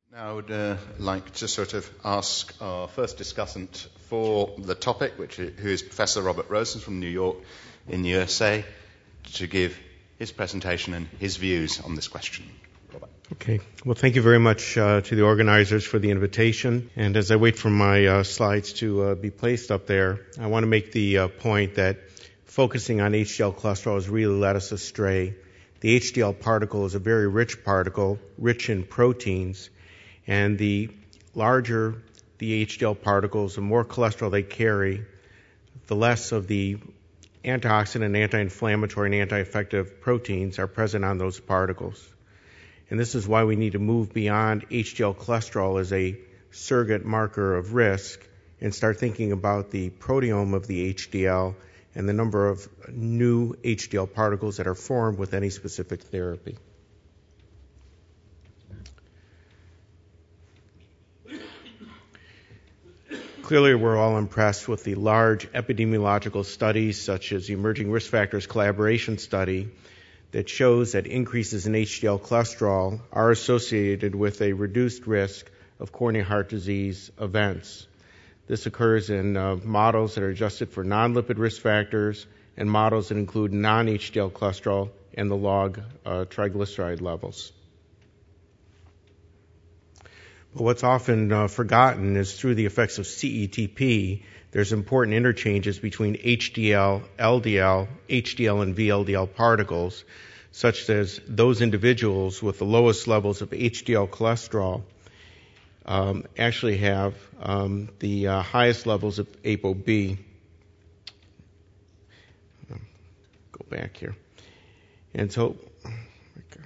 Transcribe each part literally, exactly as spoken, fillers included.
Now I would uh, like to sort of ask our first discussant for the topic, which is, who is Professor Robert Rosen from New York in the U S A, to give his presentation and his views on this question. Robert. Okay. Well, thank you very much uh, to the organizers for the invitation. And as I wait for my uh, slides to uh, be placed up there, I want to make the uh, point that focusing on H D L cholesterol has really led us astray. The H D L particle is a very rich particle, rich in proteins. And the larger the H D L particles, the more cholesterol they carry, the less of the antioxidant, anti-inflammatory, and anti-infective proteins are present on those particles. And this is why we need to move beyond H D L cholesterol as a surrogate marker of risk and start thinking about the proteome of the H D L and the number of new H D L particles that are formed with any specific therapy. Clearly, we're all impressed with the large epidemiological studies, such as the Emerging Risk Factors Collaboration Study, that shows that increases in H D L cholesterol are associated with a reduced risk of coronary heart disease events. This occurs in uh, models that are adjusted for non-lipid risk factors and models that include non-H D L cholesterol and the log uh, triglyceride levels. But what's often uh, forgotten is through the effects of C E T P, there's important interchanges between H D L, L D L, H D L, and V L D L particles, such as those individuals with the lowest levels of H D L cholesterol um, actually have um, the uh, highest levels of ApoB. Go back here. And so, oh my God.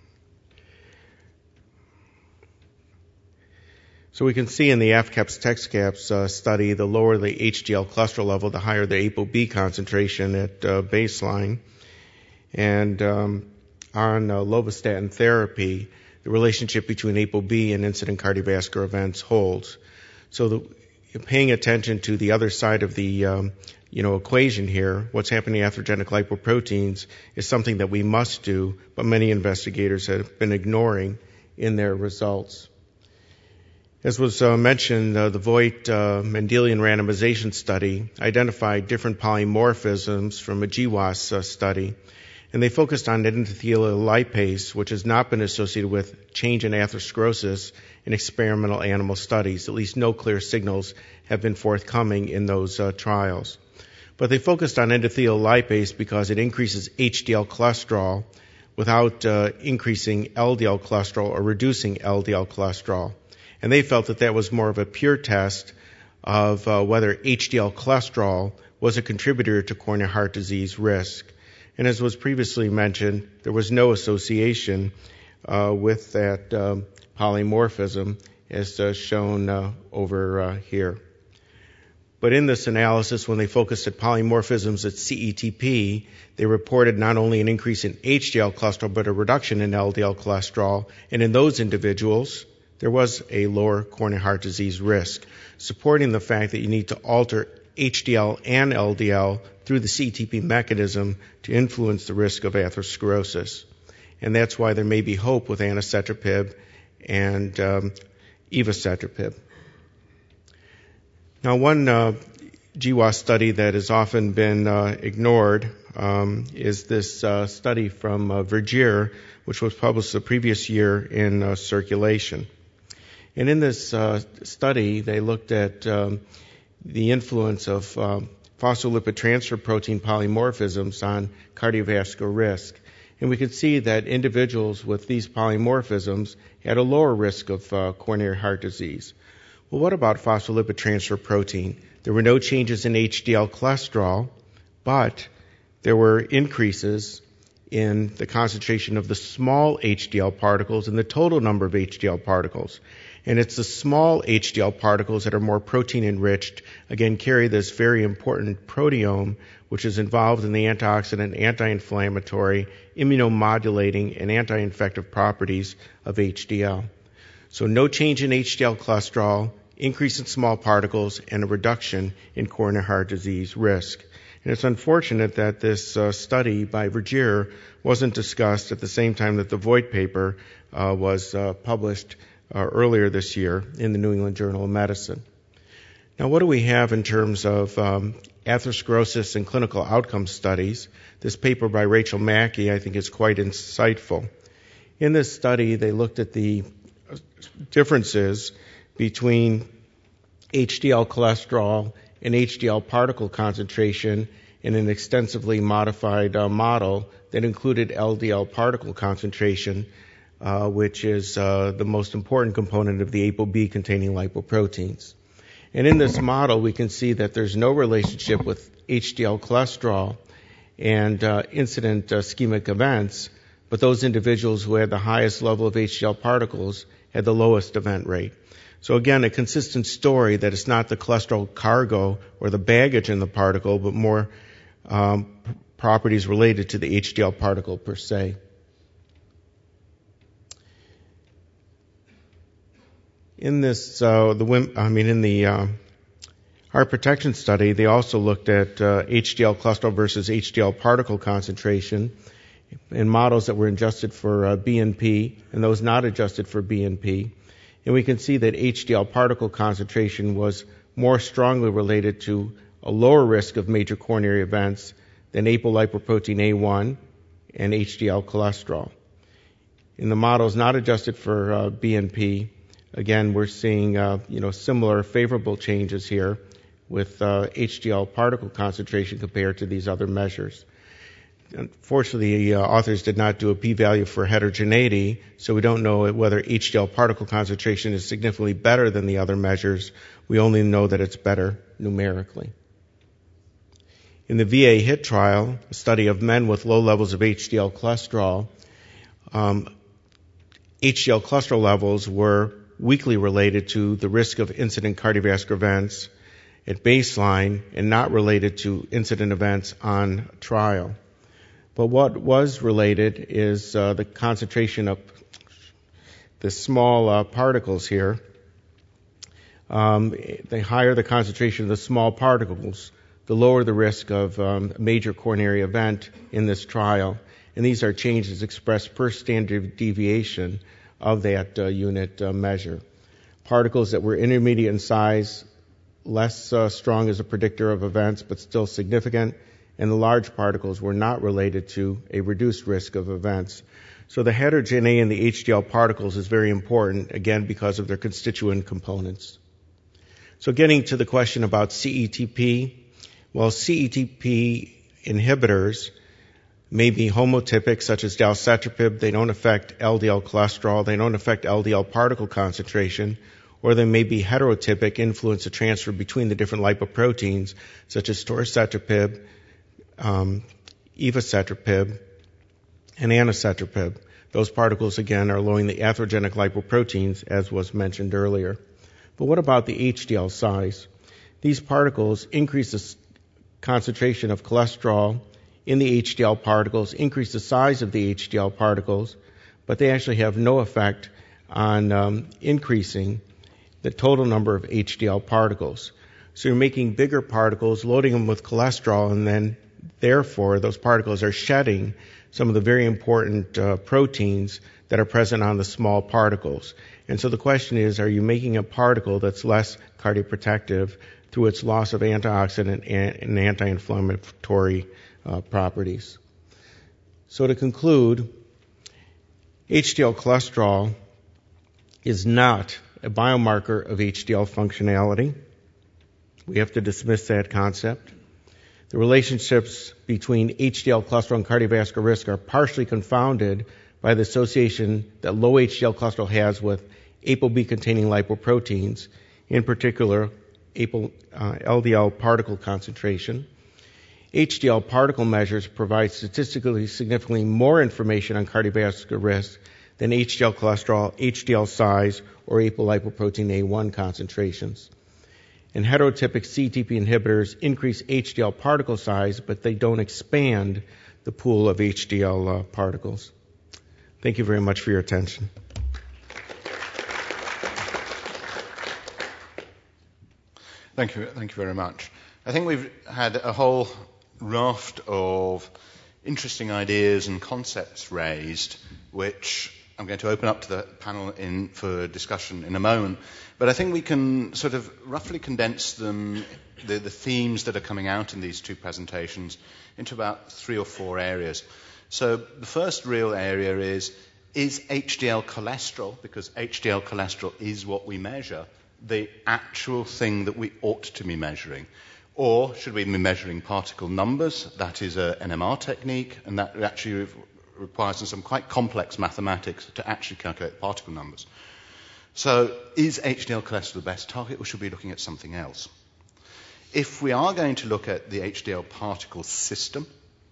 So we can see in the A F CAPS TEXCAPS uh, study, the lower the H D L cholesterol level, the higher the ApoB concentration at uh, baseline. And um, on uh, lovastatin therapy, the relationship between ApoB and incident cardiovascular events holds. So the, paying attention to the other side of the um, you know, equation here, what's happening to atherogenic lipoproteins, is something that we must do, but many investigators have been ignoring in their results. As was uh, mentioned, uh, the Voigt uh, Mendelian randomization study identified different polymorphisms from a G W A S uh, study, and they focused on endothelial lipase, which has not been associated with change in atherosclerosis in experimental animal studies. At least no clear signals have been forthcoming in those uh, trials. But they focused on endothelial lipase because it increases H D L cholesterol without uh, increasing L D L cholesterol or reducing L D L cholesterol. And they felt that that was more of a pure test of uh, whether H D L cholesterol was a contributor to coronary heart disease risk. And as was previously mentioned, there was no association uh, with that um, polymorphism as uh, shown uh, over uh, here. But in this analysis, when they focused at polymorphisms at C E T P, they reported not only an increase in H D L cholesterol, but a reduction in L D L cholesterol. And in those individuals, there was a lower coronary heart disease risk, supporting the fact that you need to alter H D L and L D L through the C E T P mechanism to influence the risk of atherosclerosis. And that's why there may be hope with anacetrapib and um, evacetrapib. Now, one uh, G W A S study that has often been uh, ignored um, is this uh, study from uh, Vergier, which was published the previous year in uh, Circulation. And in this uh, study, they looked at um, the influence of um, phospholipid transfer protein polymorphisms on cardiovascular risk. And we could see that individuals with these polymorphisms had a lower risk of uh, coronary heart disease. Well, what about phospholipid transfer protein? There were no changes in H D L cholesterol, but there were increases in the concentration of the small H D L particles and the total number of H D L particles. And it's the small H D L particles that are more protein enriched, again, carry this very important proteome, which is involved in the antioxidant, anti-inflammatory, immunomodulating, and anti-infective properties of H D L. So no change in H D L cholesterol, increase in small particles, and a reduction in coronary heart disease risk. And it's unfortunate that this uh, study by Vergier wasn't discussed at the same time that the Voigt paper uh, was uh, published uh, earlier this year in the New England Journal of Medicine. Now, what do we have in terms of um, atherosclerosis and clinical outcome studies? This paper by Rachel Mackey, I think, is quite insightful. In this study, they looked at the differences between H D L cholesterol and H D L particle concentration in an extensively modified uh, model that included L D L particle concentration, uh, which is uh, the most important component of the ApoB-containing lipoproteins. And in this model, we can see that there's no relationship with H D L cholesterol and uh, incident uh, ischemic events, but those individuals who had the highest level of H D L particles had the lowest event rate. So again, a consistent story that it's not the cholesterol cargo or the baggage in the particle, but more um, properties related to the H D L particle per se. In this, uh, the I mean, in the uh, heart protection study, they also looked at uh, H D L cholesterol versus H D L particle concentration in models that were adjusted for uh, B N P and those not adjusted for B N P. And we can see that H D L particle concentration was more strongly related to a lower risk of major coronary events than apolipoprotein A one and H D L cholesterol. In the models not adjusted for uh, B N P, again, we're seeing uh, you know similar favorable changes here with uh, H D L particle concentration compared to these other measures. Unfortunately, the uh, authors did not do a p-value for heterogeneity, so we don't know whether H D L particle concentration is significantly better than the other measures. We only know that it's better numerically. In the V A HIT trial, a study of men with low levels of H D L cholesterol, um, H D L cholesterol levels were weakly related to the risk of incident cardiovascular events at baseline and not related to incident events on trial. But what was related is uh, the concentration of the small uh, particles here. Um, the higher the concentration of the small particles, the lower the risk of um, a major coronary event in this trial. And these are changes expressed per standard deviation of that uh, unit uh, measure. Particles that were intermediate in size, less uh, strong as a predictor of events, but still significant, and the large particles were not related to a reduced risk of events. So the heterogeneity in the H D L particles is very important, again, because of their constituent components. So getting to the question about C E T P, well, C E T P inhibitors may be homotypic, such as dalcetrapib. They don't affect L D L cholesterol. They don't affect L D L particle concentration. Or they may be heterotypic, influence the transfer between the different lipoproteins, such as torcetrapib, um, evacetrapib, and anacetrapib. Those particles, again, are lowering the atherogenic lipoproteins, as was mentioned earlier. But what about the H D L size? These particles increase the concentration of cholesterol in the H D L particles, increase the size of the H D L particles, but they actually have no effect on um, increasing the total number of H D L particles. So you're making bigger particles, loading them with cholesterol, and then therefore those particles are shedding some of the very important uh, proteins that are present on the small particles. And so the question is, are you making a particle that's less cardioprotective through its loss of antioxidant and anti-inflammatory uh, properties? So to conclude, H D L cholesterol is not a biomarker of H D L functionality. We have to dismiss that concept. The relationships between H D L cholesterol and cardiovascular risk are partially confounded by the association that low H D L cholesterol has with ApoB-containing lipoproteins, in particular Apo, uh, L D L particle concentration. H D L particle measures provide statistically significantly more information on cardiovascular risk than H D L cholesterol, H D L size, or apolipoprotein A one concentrations. And heterotypic C E T P inhibitors increase H D L particle size, but they don't expand the pool of H D L uh, particles. Thank you very much for your attention. Thank you, thank you very much. I think we've had a whole raft of interesting ideas and concepts raised, which I'm going to open up to the panel in, for discussion in a moment. But I think we can sort of roughly condense them, the, the themes that are coming out in these two presentations, into about three or four areas. So the first real area is, is H D L cholesterol, because H D L cholesterol is what we measure, the actual thing that we ought to be measuring? Or should we be measuring particle numbers? That is an N M R technique, and that actually requires some quite complex mathematics to actually calculate particle numbers. So is H D L cholesterol the best target, or should we be looking at something else? If we are going to look at the H D L particle system,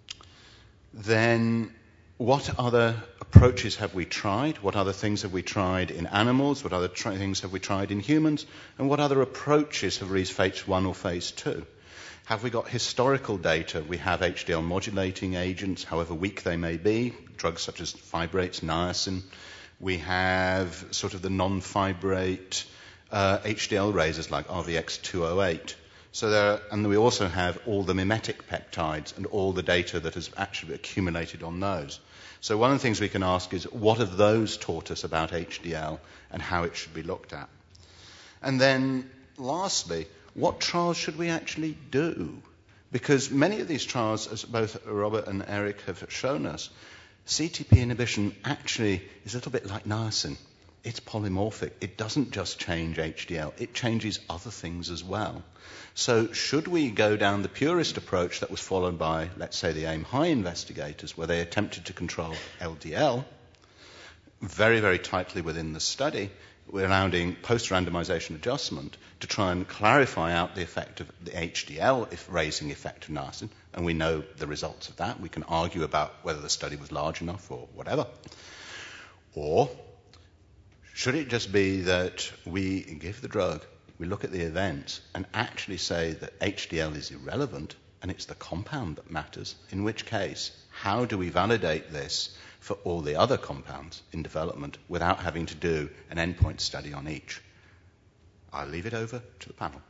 then what other approaches have we tried? What other things have we tried in animals? What other tri- things have we tried in humans? And what other approaches have reached phase one or phase two? Have we got historical data? We have H D L modulating agents, however weak they may be, drugs such as fibrates, niacin. We have sort of the non-fibrate uh, H D L raisers like R V X two oh eight. So there, and we also have all the mimetic peptides and all the data that has actually accumulated on those. So one of the things we can ask is, what have those taught us about H D L and how it should be looked at? And then, lastly, what trials should we actually do? Because many of these trials, as both Robert and Eric have shown us, C T P inhibition actually is a little bit like niacin. It's polymorphic. It doesn't just change H D L. It changes other things as well. So should we go down the purest approach that was followed by, let's say, the AIM-High investigators, where they attempted to control L D L very, very tightly within the study, allowing post-randomization adjustment to try and clarify out the effect of the H D L if raising effect of niacin, and we know the results of that. We can argue about whether the study was large enough or whatever. Or should it just be that we give the drug, we look at the events, and actually say that H D L is irrelevant and it's the compound that matters? In which case, how do we validate this for all the other compounds in development without having to do an endpoint study on each? I'll leave it over to the panel.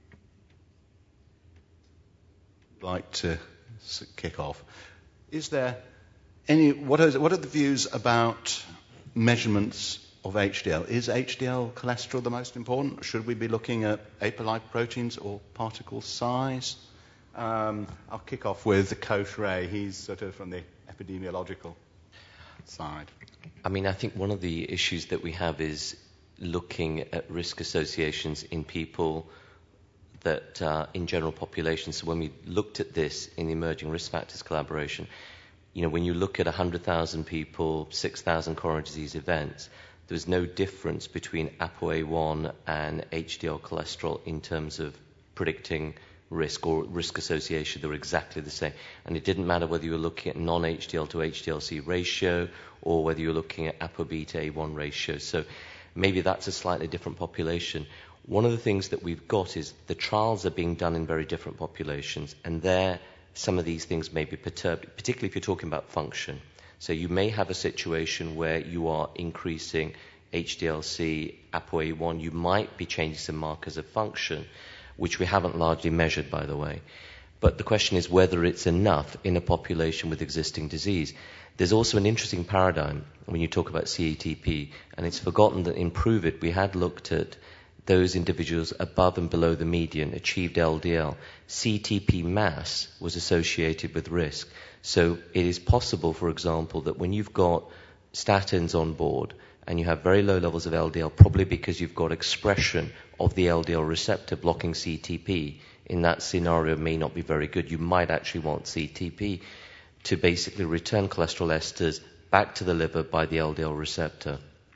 I'd like to kick off. Is there any, what are, what are the views about measurements of H D L? Is H D L cholesterol the most important? Should we be looking at apolipoproteins or particle size? Um, I'll kick off with Kosh Ray. He's sort of from the epidemiological side. I mean, I think one of the issues that we have is looking at risk associations in people that uh, in general population. So when we looked at this in the Emerging Risk Factors collaboration, you know, when you look at one hundred thousand people, six thousand coronary disease events, there's no difference between A P O A one and H D L cholesterol in terms of predicting risk or risk association. They were exactly the same. And it didn't matter whether you were looking at non-H D L to H D L C ratio or whether you were looking at A P O B to A one ratio. So maybe that's a slightly different population. One of the things that we've got is the trials are being done in very different populations, and there some of these things may be perturbed, particularly if you're talking about function. So you may have a situation where you are increasing H D L C, A P O A one, you might be changing some markers of function, which we haven't largely measured, by the way. But the question is whether it's enough in a population with existing disease. There's also an interesting paradigm when you talk about C A T P, and it's forgotten that in PROVE-IT we had looked at those individuals above and below the median achieved L D L. C T P mass was associated with risk. So it is possible, for example, that when you've got statins on board and you have very low levels of L D L, probably because you've got expression of the L D L receptor blocking C T P, in that scenario may not be very good. You might actually want C T P to basically return cholesterol esters back to the liver by the L D L receptor.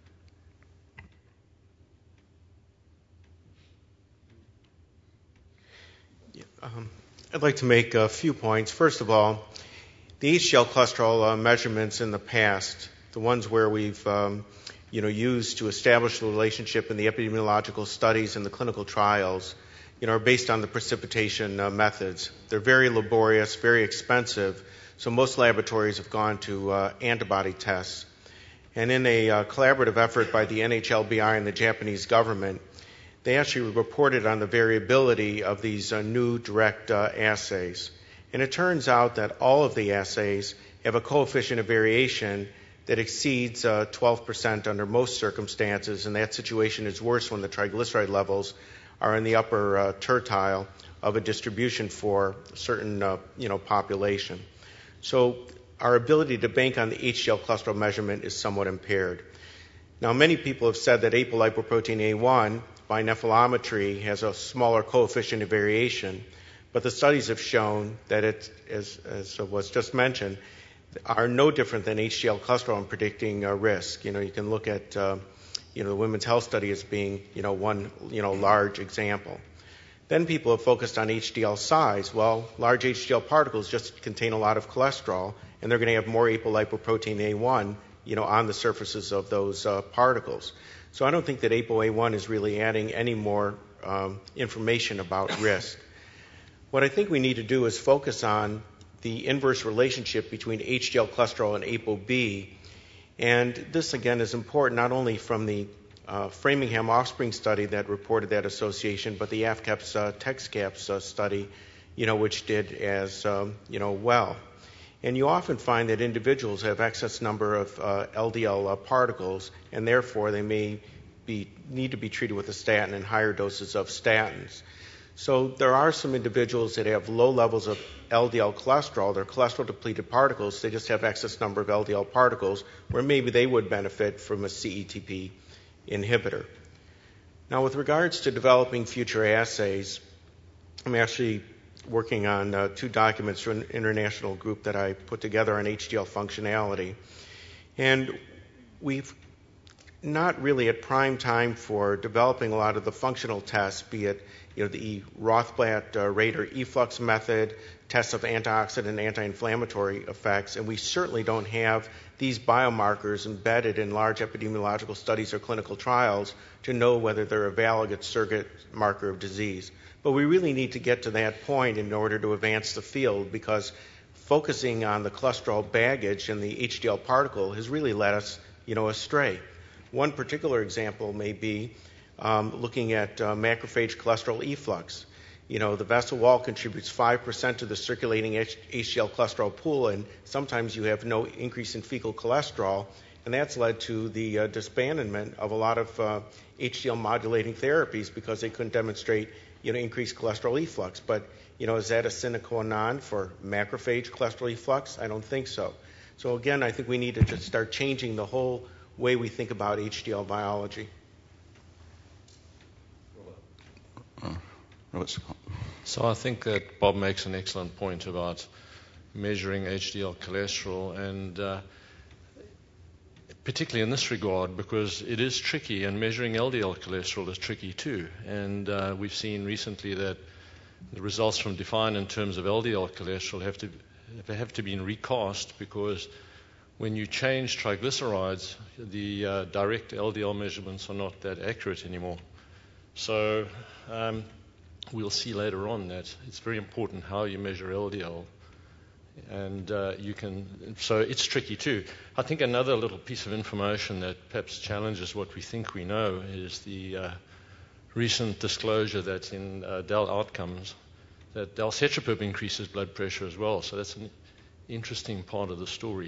Um, I'd like to make a few points. First of all, the H D L cholesterol uh, measurements in the past, the ones where we've um, you know, used to establish the relationship in the epidemiological studies and the clinical trials, you know, are based on the precipitation uh, methods. They're very laborious, very expensive, so most laboratories have gone to uh, antibody tests. And in a uh, collaborative effort by the N H L B I and the Japanese government, they actually reported on the variability of these uh, new direct uh, assays. And it turns out that all of the assays have a coefficient of variation that exceeds uh, twelve percent under most circumstances, and that situation is worse when the triglyceride levels are in the upper uh, tertile of a distribution for a certain uh, you know, population. So our ability to bank on the H D L cholesterol measurement is somewhat impaired. Now, many people have said that apolipoprotein A one by nephelometry has a smaller coefficient of variation, but the studies have shown that it, as, as was just mentioned, are no different than H D L cholesterol in predicting uh, risk. You know, you can look at, uh, you know, the Women's Health Study as being, you know, one, you know, large example. Then people have focused on H D L size. Well, large H D L particles just contain a lot of cholesterol, and they're going to have more apolipoprotein A one, you know, on the surfaces of those uh, particles. So I don't think that A P O A one is really adding any more um, information about risk. What I think we need to do is focus on the inverse relationship between H D L cholesterol and A P O B. And this, again, is important not only from the uh, Framingham Offspring study that reported that association, but the AFCAPS uh, TEXCAPS uh, study, you know, which did as, um, you know, well. And you often find that individuals have excess number of uh, L D L uh, particles, and therefore they may be, need to be treated with a statin and higher doses of statins. So there are some individuals that have low levels of L D L cholesterol. They're cholesterol-depleted particles. They just have excess number of L D L particles, where maybe they would benefit from a C E T P inhibitor. Now, with regards to developing future assays, I'm actually working on uh, two documents from an international group that I put together on H D L functionality. And we've not really at prime time for developing a lot of the functional tests, be it you know, the Rothblatt uh, rate or efflux method, tests of antioxidant and anti-inflammatory effects, and we certainly don't have these biomarkers embedded in large epidemiological studies or clinical trials to know whether they're a valid surrogate marker of disease. But we really need to get to that point in order to advance the field, because focusing on the cholesterol baggage and the H D L particle has really led us, you know, astray. One particular example may be um, looking at uh, macrophage cholesterol efflux. You know, the vessel wall contributes five percent to the circulating H D L cholesterol pool, and sometimes you have no increase in fecal cholesterol, and that's led to the uh, disbandment of a lot of uh, H D L modulating therapies because they couldn't demonstrate, you know, increased cholesterol efflux. But, you know, is that a sine qua non for macrophage cholesterol efflux? I don't think so. So again, I think we need to just start changing the whole way we think about H D L biology. So I think that Bob makes an excellent point about measuring H D L cholesterol, and uh, particularly in this regard, because it is tricky, and measuring L D L cholesterol is tricky too. And uh, we've seen recently that the results from DEFINE in terms of L D L cholesterol have to have to be recast, because when you change triglycerides, the uh, direct L D L measurements are not that accurate anymore. So um, we'll see later on that it's very important how you measure L D L, and uh, you can. So it's tricky too. I think another little piece of information that perhaps challenges what we think we know is the uh, recent disclosure that's in uh, Dell Outcomes that dalcetrapib increases blood pressure as well. So that's an interesting part of the story.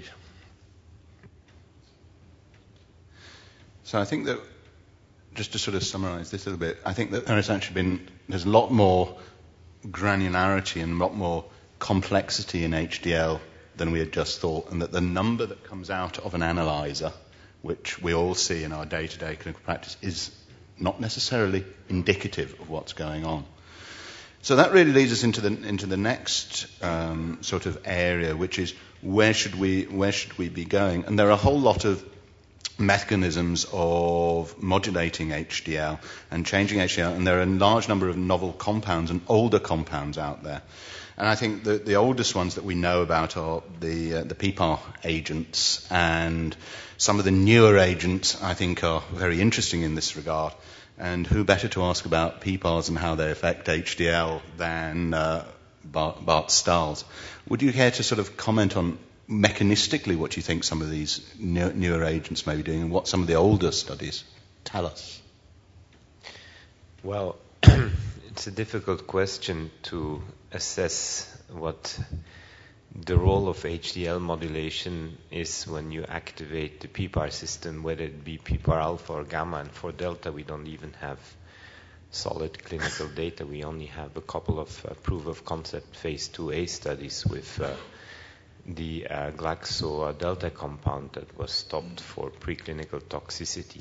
So I think that, just to sort of summarize this a little bit, I think that there has actually been, there's a lot more granularity and a lot more complexity in H D L than we had just thought, and that the number that comes out of an analyzer, which we all see in our day-to-day clinical practice, is not necessarily indicative of what's going on. So that really leads us into the into the next um, sort of area, which is where should we where should we be going? And there are a whole lot of mechanisms of modulating H D L and changing H D L, and there are a large number of novel compounds and older compounds out there. And I think the, the oldest ones that we know about are the uh, the P P A R agents, and some of the newer agents I think are very interesting in this regard. And who better to ask about P P A Rs and how they affect H D L than uh, Bart, Bart Stiles? Would you care to sort of comment on mechanistically what you think some of these new, newer agents may be doing, and what some of the older studies tell us? Well, it's a difficult question to assess what the role of H D L modulation is when you activate the P PAR system, whether it be P PAR alpha or gamma. And for delta, we don't even have solid clinical data. We only have a couple of uh, proof of concept phase two A studies with uh, the uh, Glaxo uh, delta compound that was stopped for preclinical toxicity.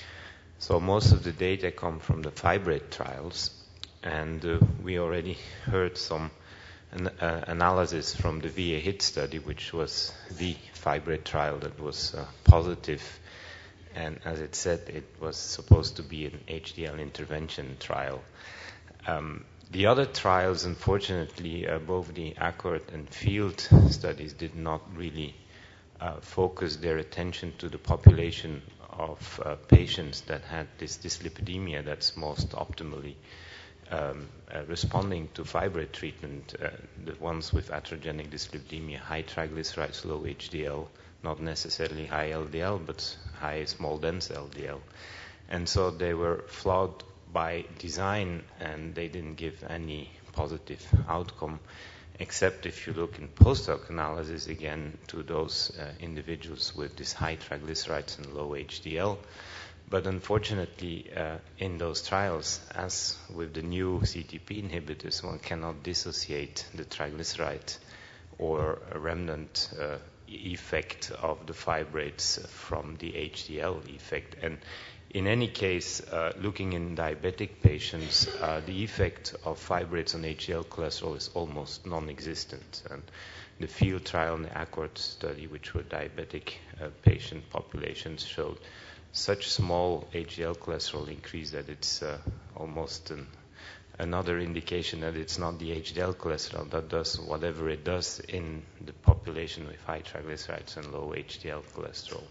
So most of the data come from the fibrate trials, and uh, we already heard some an, uh, analysis from the V A HIT study, which was the fibrate trial that was uh, positive. And as it said, it was supposed to be an H D L intervention trial. Um, the other trials, unfortunately, uh, both the ACCORD and FIELD studies did not really uh, focus their attention to the population of uh, patients that had this dyslipidemia that's most optimally um, uh, responding to fibrate treatment, uh, the ones with atherogenic dyslipidemia, high triglycerides, low H D L, not necessarily high L D L, but high small dense L D L. And so they were flawed by design, and they didn't give any positive outcome, except if you look in post-hoc analysis again to those uh, individuals with this high triglycerides and low H D L. But unfortunately, uh, in those trials, as with the new C T P inhibitors, one cannot dissociate the triglyceride or a remnant uh, effect of the fibrates from the H D L effect. And in any case, uh, looking in diabetic patients, uh, the effect of fibrates on H D L cholesterol is almost non-existent. And the FIELD trial and the ACCORD study, which were diabetic uh, patient populations, showed such small H D L cholesterol increase that it's uh, almost an, another indication that it's not the H D L cholesterol that does whatever it does in the population with high triglycerides and low H D L cholesterol.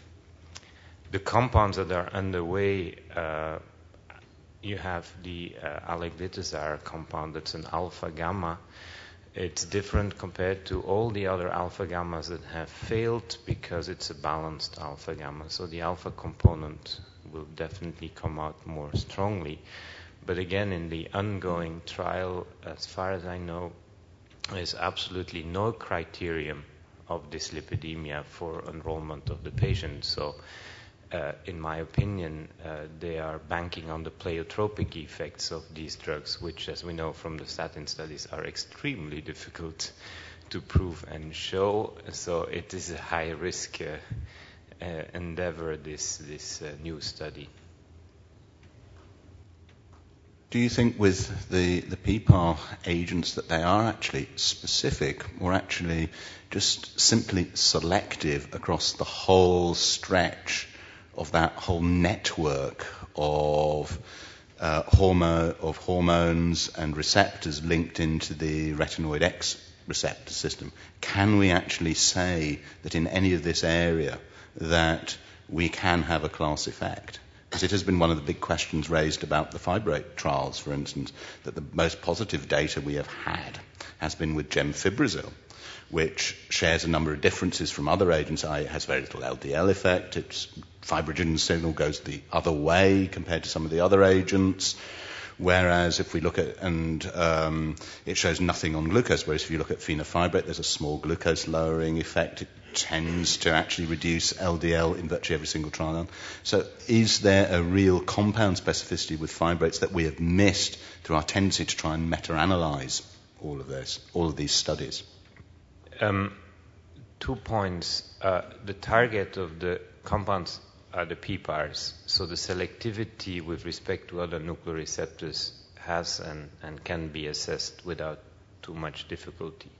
The compounds that are underway, uh, you have the uh, aleglitazar compound that's an alpha-gamma. It's different compared to all the other alpha-gammas that have failed because it's a balanced alpha-gamma. So the alpha component will definitely come out more strongly. But again, in the ongoing trial, as far as I know, there's absolutely no criterion of dyslipidemia for enrollment of the patient. So Uh, in my opinion, uh, they are banking on the pleiotropic effects of these drugs, which, as we know from the statin studies, are extremely difficult to prove and show. So it is a high-risk uh, uh, endeavor, this, this uh, new study. Do you think with the, the P PAR agents that they are actually specific or actually just simply selective across the whole stretch of that whole network of uh, hormone of hormones and receptors linked into the retinoid X receptor system? Can we actually say that in any of this area that we can have a class effect? Because it has been one of the big questions raised about the fibrate trials, for instance, that the most positive data we have had has been with gemfibrozil, which shares a number of differences from other agents. It has very little L D L effect. Its fibrogen signal goes the other way compared to some of the other agents. Whereas if we look at, and um, it shows nothing on glucose, whereas if you look at fenofibrate, there's a small glucose lowering effect. It tends to actually reduce L D L in virtually every single trial. So is there a real compound specificity with fibrates that we have missed through our tendency to try and meta-analyze all of this, all of these studies? Um, two points. Uh, the target of the compounds are the P PARs, so the selectivity with respect to other nuclear receptors has and, and can be assessed without too much difficulty.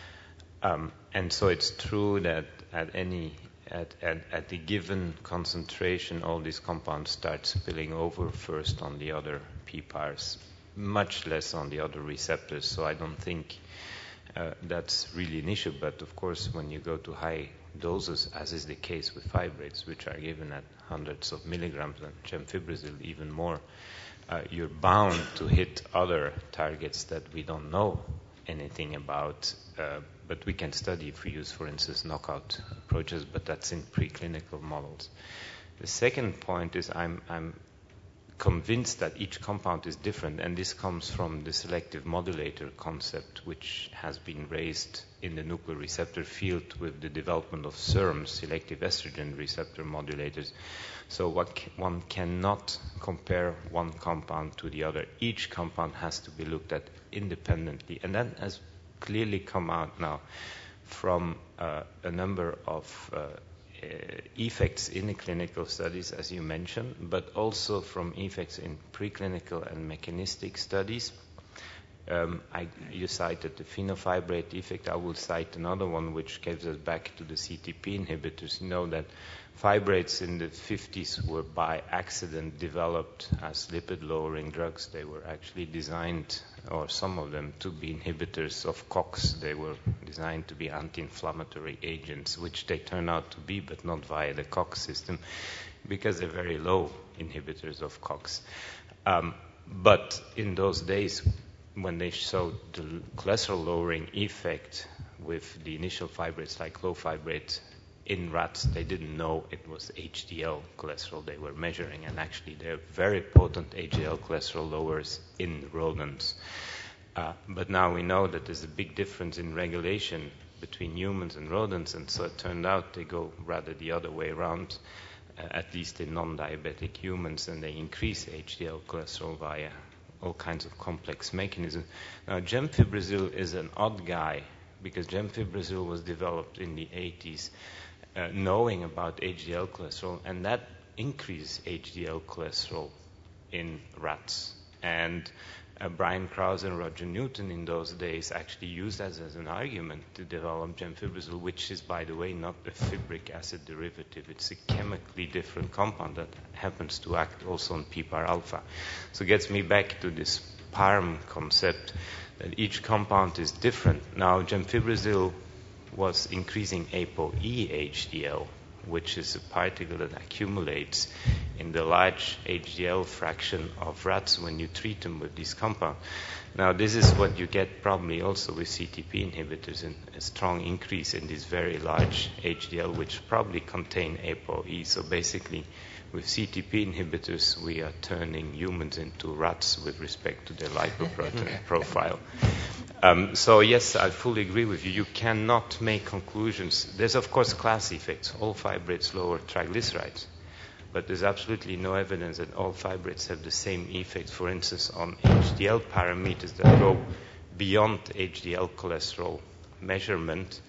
Um, and so it's true that at any at, at, at the given concentration, all these compounds start spilling over first on the other P PARs, much less on the other receptors. So I don't think Uh, that's really an issue, but of course when you go to high doses, as is the case with fibrates, which are given at hundreds of milligrams, and gemfibrozil even more, uh, you're bound to hit other targets that we don't know anything about, uh, but we can study if we use, for instance, knockout approaches, but that's in preclinical models. The second point is I'm, I'm convinced that each compound is different, and this comes from the selective modulator concept, which has been raised in the nuclear receptor field with the development of S E R Ms, selective estrogen receptor modulators. So what ca- one cannot compare one compound to the other. Each compound has to be looked at independently, and that has clearly come out now from uh, a number of uh, Uh, effects in the clinical studies, as you mentioned, but also from effects in preclinical and mechanistic studies. Um, I, you cited the phenofibrate effect. I will cite another one which gives us back to the C T P inhibitors. You know that fibrates in the fifties were by accident developed as lipid-lowering drugs. They were actually designed, or some of them, to be inhibitors of COX. They were designed to be anti-inflammatory agents, which they turn out to be, but not via the COX system, because they're very low inhibitors of COX. Um, but in those days, when they showed the cholesterol-lowering effect with the initial fibrates, like low fibrate in rats, they didn't know it was H D L cholesterol they were measuring, and actually they're very potent H D L cholesterol lowers in rodents. Uh, but now we know that there's a big difference in regulation between humans and rodents, and so it turned out they go rather the other way around, uh, at least in non-diabetic humans, and they increase H D L cholesterol via all kinds of complex mechanisms. Now, gemfibrozil is an odd guy, because gemfibrozil was developed in the eighties, uh, knowing about H D L cholesterol, and that increased H D L cholesterol in rats. And uh, Brian Krause and Roger Newton in those days actually used that as an argument to develop gemfibrozil, which is, by the way, not a fibric acid derivative. It's a chemically different compound that happens to act also on P P A R alpha. So it gets me back to this P A R M concept, that each compound is different. Now, gemfibrozil was increasing ApoE H D L, which is a particle that accumulates in the large H D L fraction of rats when you treat them with this compound. Now, this is what you get probably also with C T P inhibitors, and a strong increase in this very large H D L, which probably contain ApoE. So basically, with C T P inhibitors, we are turning humans into rats with respect to their lipoprotein profile. Um, so yes, I fully agree with you. You cannot make conclusions. There's, of course, class effects. All fibrates lower triglycerides. But there's absolutely no evidence that all fibrates have the same effect, for instance, on H D L parameters that go beyond H D L cholesterol measurement,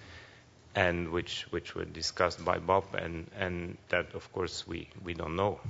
and which which were discussed by Bob, and, and that, of course, we, we don't know.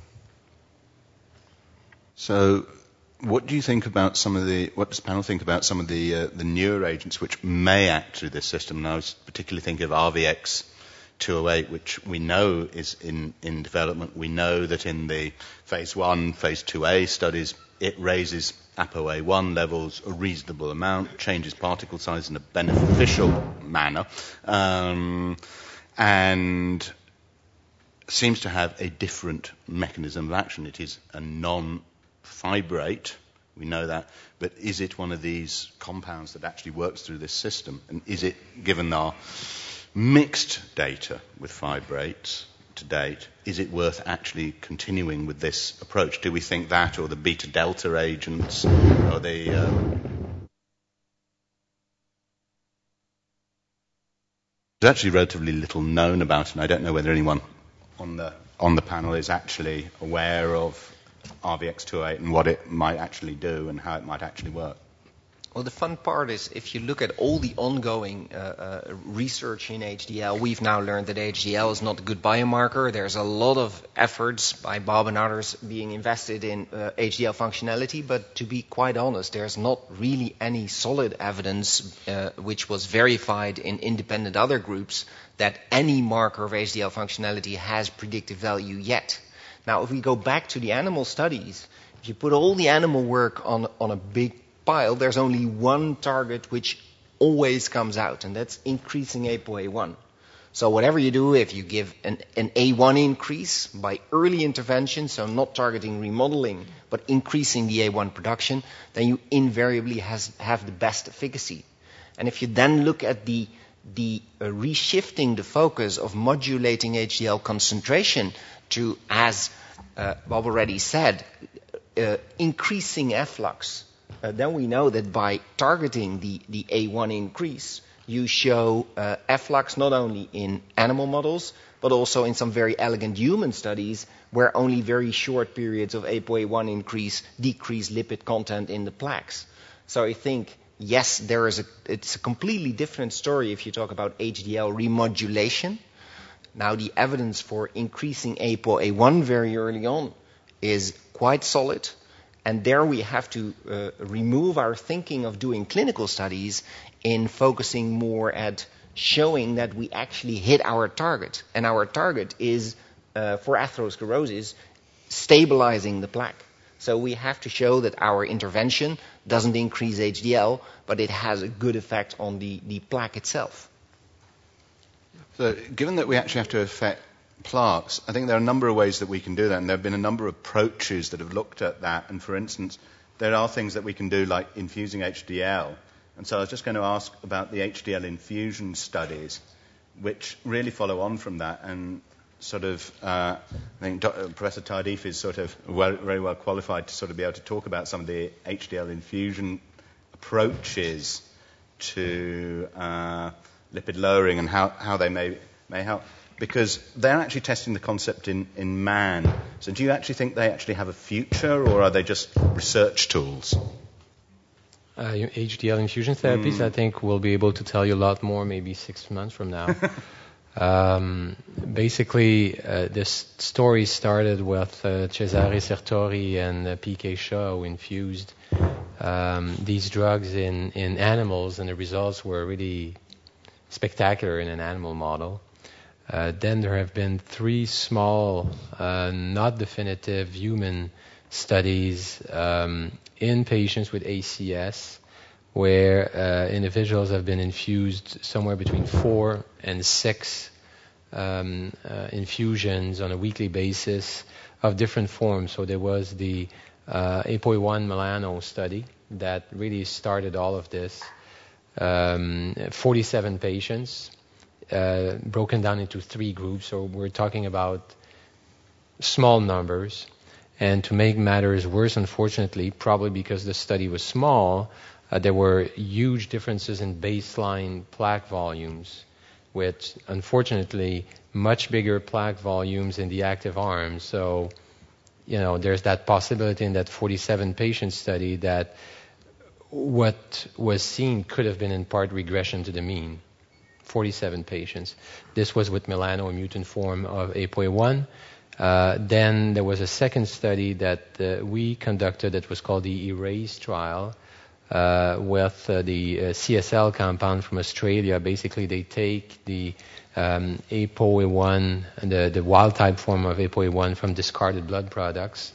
So what do you think about some of the, what does the panel think about some of the uh, the newer agents which may act through this system? And I was particularly thinking of R V X two oh eight, which we know is in, in development. We know that in the phase one, phase two A studies, it raises A P O A one levels a reasonable amount, changes particle size in a beneficial manner, um, and seems to have a different mechanism of action. It is a non-fibrate, we know that, but is it one of these compounds that actually works through this system? And is it, given our mixed data with fibrates to date, is it worth actually continuing with this approach? Do we think that, or the beta-delta agents, or the... Um... There's actually relatively little known about it, and I don't know whether anyone on the on the panel is actually aware of R V X two oh eight and what it might actually do and how it might actually work. Well, the fun part is if you look at all the ongoing uh, uh, research in H D L, we've now learned that H D L is not a good biomarker. There's a lot of efforts by Bob and others being invested in uh, H D L functionality, but to be quite honest, there's not really any solid evidence uh, which was verified in independent other groups that any marker of H D L functionality has predictive value yet. Now, if we go back to the animal studies, if you put all the animal work on, on a big pile, there's only one target which always comes out, and that's increasing A P O A one. So whatever you do, if you give an, an A one increase by early intervention, so not targeting remodeling, but increasing the A one production, then you invariably has, have the best efficacy. And if you then look at the, the uh, reshifting the focus of modulating H D L concentration to, as uh, Bob already said, uh, increasing efflux, uh, then we know that by targeting the, the A one increase, you show uh, efflux not only in animal models, but also in some very elegant human studies where only very short periods of A P O A one increase decrease lipid content in the plaques. So I think, yes, there is a, it's a completely different story if you talk about H D L remodulation. Now, the evidence for increasing A P O A one very early on is quite solid. And there we have to uh, remove our thinking of doing clinical studies in focusing more at showing that we actually hit our target. And our target is, uh, for atherosclerosis, stabilizing the plaque. So we have to show that our intervention doesn't increase H D L, but it has a good effect on the, the plaque itself. So given that we actually have to affect plaques, I think there are a number of ways that we can do that, and there have been a number of approaches that have looked at that. And for instance, there are things that we can do like infusing H D L. And so I was just going to ask about the H D L infusion studies, which really follow on from that. And sort of, uh, I think Doctor Professor Tardif is sort of well, very well qualified to sort of be able to talk about some of the H D L infusion approaches to uh, lipid lowering and how, how they may, may help. Because they're actually testing the concept in, in man. So do you actually think they actually have a future, or are they just research tools? Uh, H D L infusion therapies, mm. I think we'll be able to tell you a lot more maybe six months from now. um, basically, uh, this story started with uh, Cesare Sertori and uh, P K Shah, who infused um, these drugs in, in animals, and the results were really spectacular in an animal model. Uh, then there have been three small, uh, not definitive human studies um, in patients with A C S, where uh, individuals have been infused somewhere between four and six um, uh, infusions on a weekly basis of different forms. So there was the uh, A P O A one Milano study that really started all of this. Um, forty-seven patients. Uh, broken down into three groups, so we're talking about small numbers. And to make matters worse, unfortunately, probably because the study was small, uh, there were huge differences in baseline plaque volumes, with, unfortunately, much bigger plaque volumes in the active arm. So, you know, there's that possibility in that forty-seven patient study that what was seen could have been in part regression to the mean. forty-seven patients. This was with Milano, a mutant form of A P O A one. Uh, then there was a second study that uh, we conducted that was called the ERASE trial uh, with uh, the uh, C S L compound from Australia. Basically, they take the um, A P O A one, the, the wild-type form of A P O A one from discarded blood products,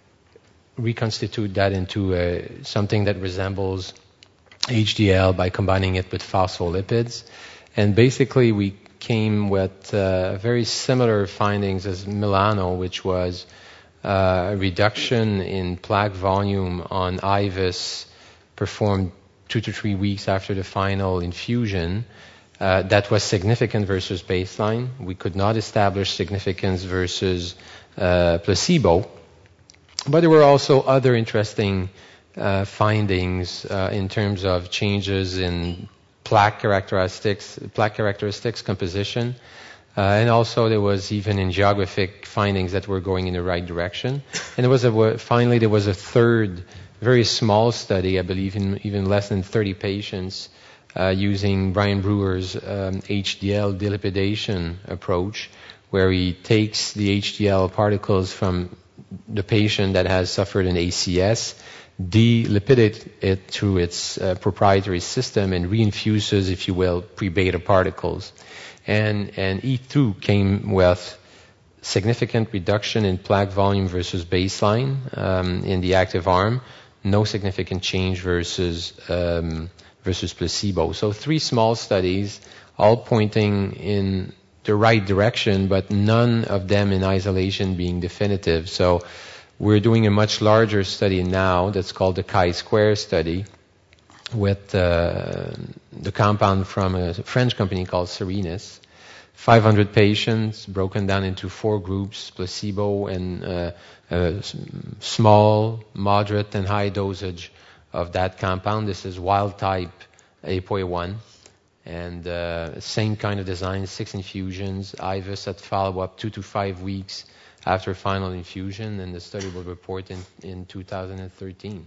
reconstitute that into uh, something that resembles H D L by combining it with phospholipids. And basically, we came with uh, very similar findings as Milano, which was uh, a reduction in plaque volume on I V I S performed two to three weeks after the final infusion. Uh, that was significant versus baseline. We could not establish significance versus uh, placebo. But there were also other interesting uh, findings uh, in terms of changes in plaque characteristics, plaque characteristics composition, uh, and also there was even angiographic findings that were going in the right direction. And there was a finally there was a third, very small study, I believe, in even less than thirty patients, uh, using Brian Brewer's um, H D L delipidation approach, where he takes the H D L particles from the patient that has suffered an A C S, delipidate it through its uh, proprietary system and reinfuses, if you will, pre-beta particles. And, and E two came with significant reduction in plaque volume versus baseline um, in the active arm, no significant change versus, um, versus placebo. So three small studies, all pointing in the right direction, but none of them in isolation being definitive. So we're doing a much larger study now that's called the Chi-Square study with uh, the compound from a French company called Serenus. five hundred patients broken down into four groups, placebo and uh, uh, small, moderate, and high dosage of that compound. This is wild-type A P O E one. And uh, same kind of design, six infusions, I V I S at follow-up two to five weeks after final infusion, and the study will report in, in two thousand thirteen.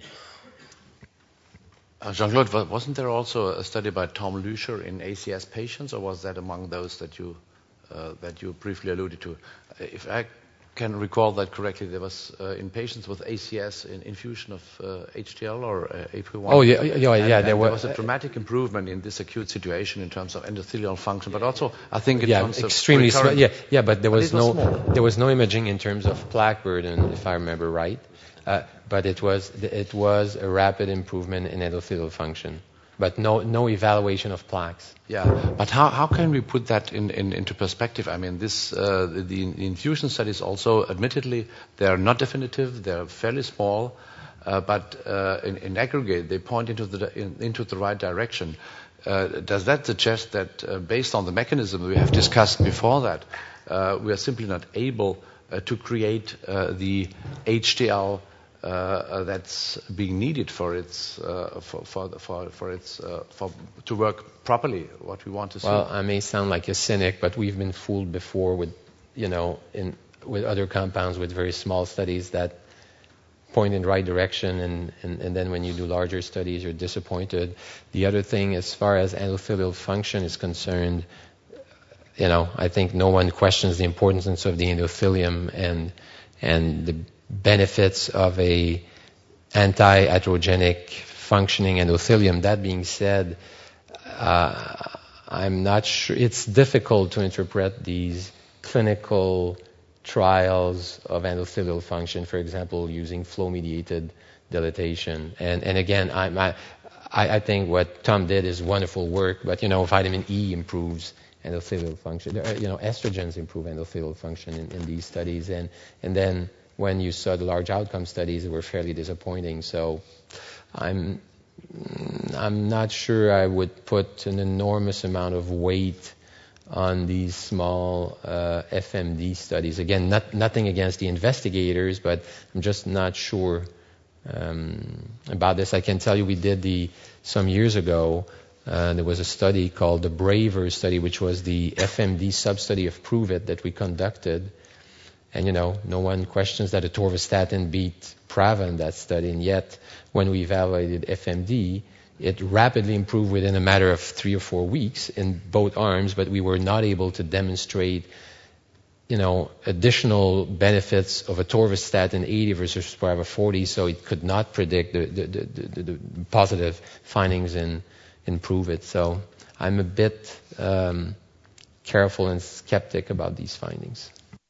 Uh, Jean-Claude, wasn't there also a study by Tom Lucier in A C S patients, or was that among those that you uh, that you briefly alluded to? If I can recall that correctly, there was uh, in patients with A C S an infusion of uh, H D L or uh, A P O E one. Oh yeah, yeah, and, yeah. And there, there was, was a dramatic improvement in this acute situation in terms of endothelial function, but also I think in yeah, terms extremely of small. recurrent. Yeah, yeah, but there was, But it was no small. there was no imaging in terms of plaque burden, if I remember right. Uh, but it was it was a rapid improvement in endothelial function, but no no evaluation of plaques. Yeah, but how, how can we put that in, in, into perspective? I mean, this uh, the, the infusion studies also, admittedly, they're not definitive, they're fairly small, uh, but uh, in, in aggregate, they point into the in, into the right direction. Uh, does that suggest that, uh, based on the mechanism we have discussed before that, uh, we are simply not able uh, to create uh, the H D L Uh, uh, that's being needed for its uh, for for for, for its uh, for to work properly? What we want to see. Well, I may sound like a cynic, but we've been fooled before with, you know, in with other compounds with very small studies that point in the right direction, and, and, and then when you do larger studies, you're disappointed. The other thing, as far as endothelial function is concerned, you know, I think no one questions the importance of the endothelium and and the benefits of a anti-atherogenic functioning endothelium. That being said, uh, I'm not sure. It's difficult to interpret these clinical trials of endothelial function, for example, using flow-mediated dilatation. And and again, I'm, I I think what Tom did is wonderful work, but you know, vitamin E improves endothelial function. You know, estrogens improve endothelial function in, in these studies, and and then when you saw the large outcome studies, they were fairly disappointing. So I'm I'm not sure I would put an enormous amount of weight on these small uh, F M D studies. Again, not, nothing against the investigators, but I'm just not sure um, about this. I can tell you we did the some years ago. Uh, there was a study called the BRAVER study, which was the F M D sub-study of PROVE-IT that we conducted. And, you know, no one questions that atorvastatin beat Prava in that study. And yet, when we evaluated F M D, it rapidly improved within a matter of three or four weeks in both arms, but we were not able to demonstrate, you know, additional benefits of atorvastatin eighty versus Prava forty, so it could not predict the, the, the, the, the positive findings in, in PROVE-IT. So I'm a bit um, careful and skeptic about these findings.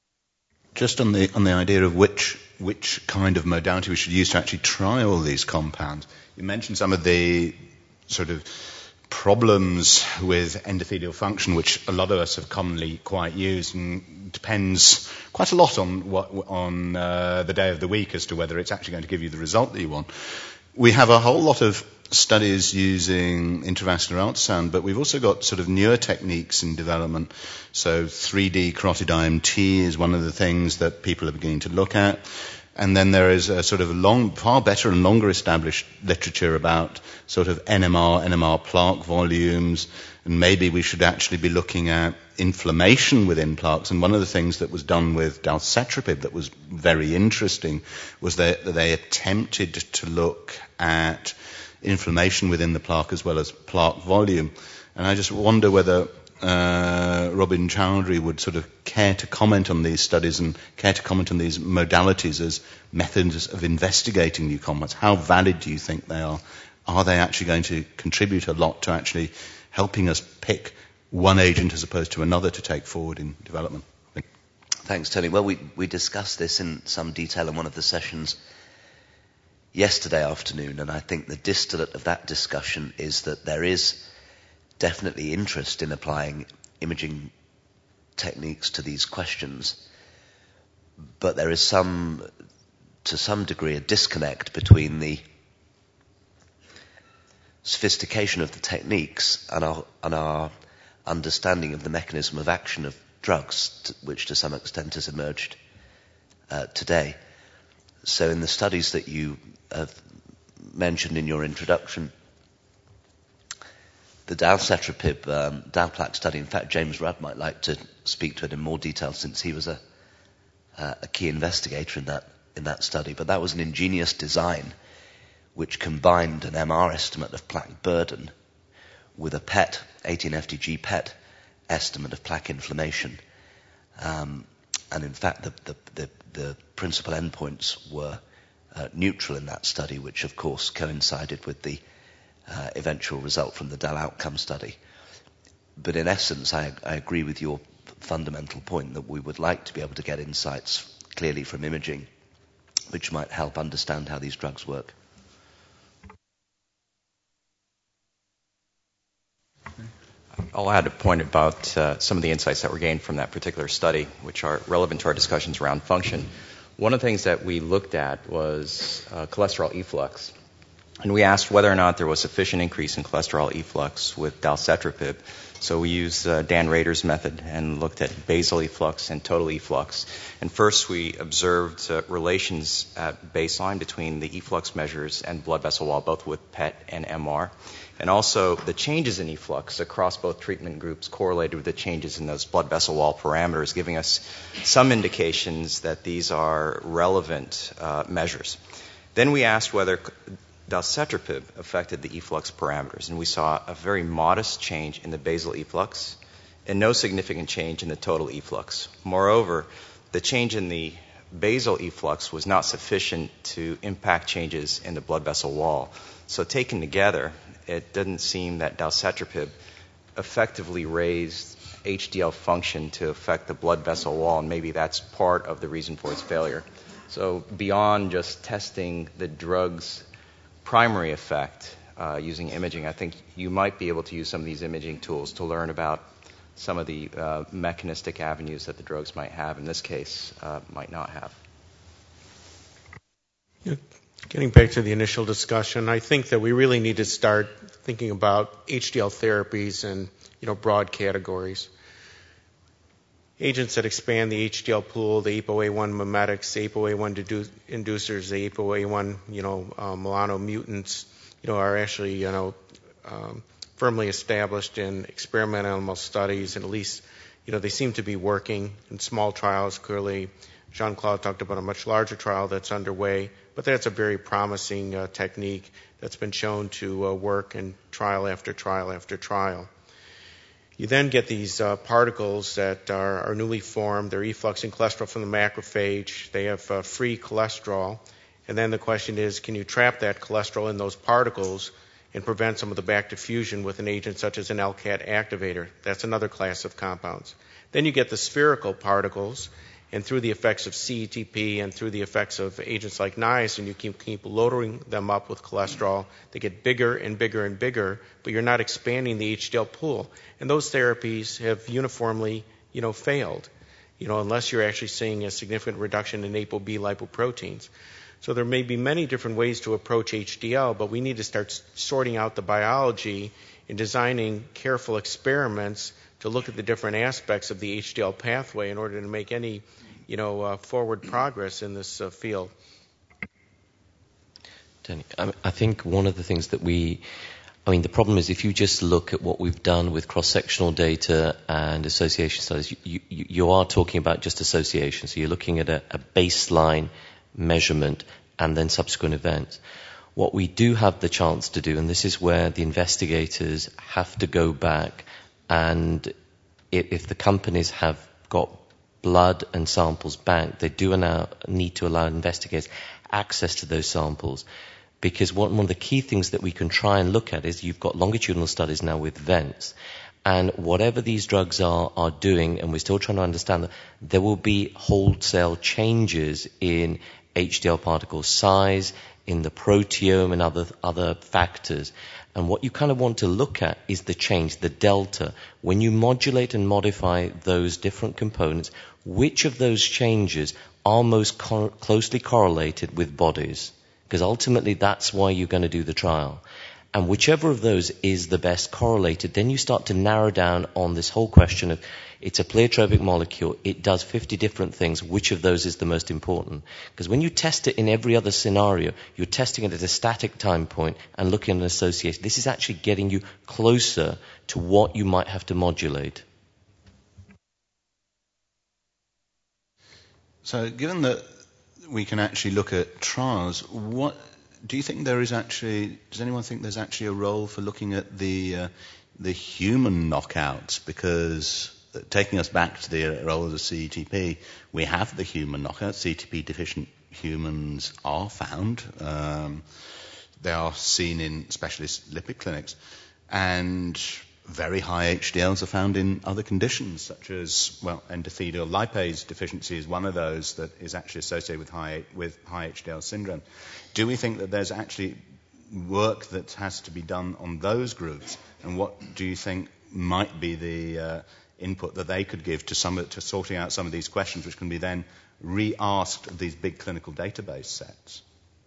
Just on the on the idea of which which kind of modality we should use to actually trial these compounds, you mentioned some of the sort of problems with endothelial function, which a lot of us have commonly quite used, and depends quite a lot on what on uh, the day of the week as to whether it's actually going to give you the result that you want. We have a whole lot of studies using intravascular ultrasound, but we've also got sort of newer techniques in development. So three D carotid I M T is one of the things that people are beginning to look at. And then there is a sort of long, far better and longer established literature about sort of N M R, N M R plaque volumes, and maybe we should actually be looking at inflammation within plaques. And one of the things that was done with dalcetrapib that was very interesting was that they attempted to look at inflammation within the plaque as well as plaque volume. And I just wonder whether uh, Robin Chowdhury would sort of care to comment on these studies and care to comment on these modalities as methods of investigating new compounds. How valid do you think they are? Are they actually going to contribute a lot to actually helping us pick one agent as opposed to another to take forward in development? Thanks, Tony. Well, we, we discussed this in some detail in one of the sessions yesterday afternoon, and I think the distillate of that discussion is that there is definitely interest in applying imaging techniques to these questions, but there is some, to some degree, a disconnect between the sophistication of the techniques and our, and our understanding of the mechanism of action of drugs, to, which to some extent has emerged uh, today. So in the studies that you have mentioned in your introduction, the dalcetrapib, um, Dalplac study, in fact, James Rudd might like to speak to it in more detail since he was a, uh, a key investigator in that, in that study. But that was an ingenious design which combined an M R estimate of plaque burden with a P E T, eighteen F D G P E T estimate of plaque inflammation. Um, and in fact, the, the, the, the principal endpoints were uh, neutral in that study, which of course coincided with the uh, eventual result from the Dal outcome study. But in essence, I, I agree with your fundamental point that we would like to be able to get insights clearly from imaging, which might help understand how these drugs work. I'll add a point about uh, some of the insights that were gained from that particular study, which are relevant to our discussions around function. One of the things that we looked at was uh, cholesterol efflux. And we asked whether or not there was sufficient increase in cholesterol efflux with dalcetrapib. So we used uh, Dan Rader's method and looked at basal efflux and total efflux. And first we observed uh, relations at baseline between the efflux measures and blood vessel wall, both with P E T and M R. And also the changes in efflux across both treatment groups correlated with the changes in those blood vessel wall parameters, giving us some indications that these are relevant uh, measures. Then we asked whether dalcetrapib affected the efflux parameters, and we saw a very modest change in the basal efflux and no significant change in the total efflux. Moreover, the change in the basal efflux was not sufficient to impact changes in the blood vessel wall. So taken together, it didn't seem that dalcetrapib effectively raised H D L function to affect the blood vessel wall, and maybe that's part of the reason for its failure. So beyond just testing the drug's primary effect uh, using imaging, I think you might be able to use some of these imaging tools to learn about some of the uh, mechanistic avenues that the drugs might have, in this case, uh, might not have. Yeah. Getting back to the initial discussion, I think that we really need to start thinking about H D L therapies in, you know, broad categories. Agents that expand the H D L pool, the A P O A one mimetics, the A P O A one dedu- inducers, the A P O A one, you know, uh, Milano mutants, you know, are actually, you know, um, firmly established in experimental animal studies, and at least, you know, they seem to be working in small trials. Clearly, Jean-Claude talked about a much larger trial that's underway, but that's a very promising uh, technique that's been shown to uh, work in trial after trial after trial. You then get these uh, particles that are, are newly formed. They're effluxing cholesterol from the macrophage. They have uh, free cholesterol. And then the question is, can you trap that cholesterol in those particles and prevent some of the back diffusion with an agent such as an L C A T activator? That's another class of compounds. Then you get the spherical particles, and through the effects of C E T P and through the effects of agents like niacin, you keep, keep loading them up with cholesterol. They get bigger and bigger and bigger, but you're not expanding the H D L pool. And those therapies have uniformly, you know, failed, you know, unless you're actually seeing a significant reduction in A P O B lipoproteins. So there may be many different ways to approach H D L, but we need to start sorting out the biology and designing careful experiments to look at the different aspects of the H D L pathway in order to make any, you know, uh, forward progress in this uh, field. Danny, I think one of the things that we, I mean, the problem is if you just look at what we've done with cross-sectional data and association studies, you, you, you are talking about just association. So you're looking at a, a baseline measurement and then subsequent events. What we do have the chance to do, and this is where the investigators have to go back, and if, if the companies have got blood and samples back, they do allow, need to allow investigators access to those samples. Because one, one of the key things that we can try and look at is you've got longitudinal studies now with vents, and whatever these drugs are, are doing, and we're still trying to understand that, there will be wholesale changes in H D L particle size, in the proteome and other other factors. And what you kind of want to look at is the change, the delta. When you modulate and modify those different components, which of those changes are most cor- closely correlated with bodies? Because ultimately that's why you're going to do the trial. And whichever of those is the best correlated, then you start to narrow down on this whole question of it's a pleiotropic molecule, it does fifty different things, which of those is the most important? Because when you test it in every other scenario, you're testing it at a static time point and looking at an association. This is actually getting you closer to what you might have to modulate. So given that we can actually look at trials, what do you think there is actually, does anyone think there's actually a role for looking at the uh, the human knockouts? Because uh, taking us back to the role of the C E T P, we have the human knockouts. C E T P deficient humans are found. Um, they are seen in specialist lipid clinics. And very high H D Ls are found in other conditions, such as, well, endothelial lipase deficiency is one of those that is actually associated with high with high H D L syndrome. Do we think that there's actually work that has to be done on those groups, and what do you think might be the uh, input that they could give to some to sorting out some of these questions, which can be then re-asked of these big clinical database sets?